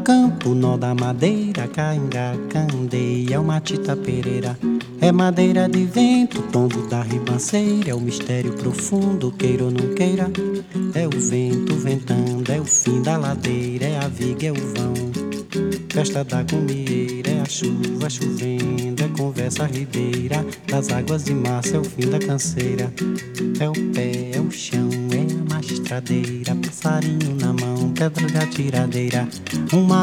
Campo, nó da madeira, cainga, candeia, é uma tita pereira. É madeira de vento, tombo da ribanceira. É o mistério profundo, queira ou não queira. É o vento ventando, é o fim da ladeira. É a viga, é o vão, festa da gomieira. É a chuva chovendo, é conversa ribeira. Das águas de março é o fim da canseira. É o pé, é o chão, é a magistradeira. Passarinho na mão, pedra de atiradeira. Uma